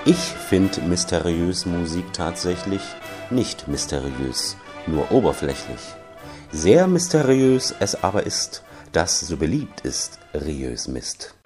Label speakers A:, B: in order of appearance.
A: Ich find mysteriös Musik tatsächlich nicht mysteriös, nur oberflächlich. Sehr mysteriös es aber ist, dass so beliebt ist, riös Mist.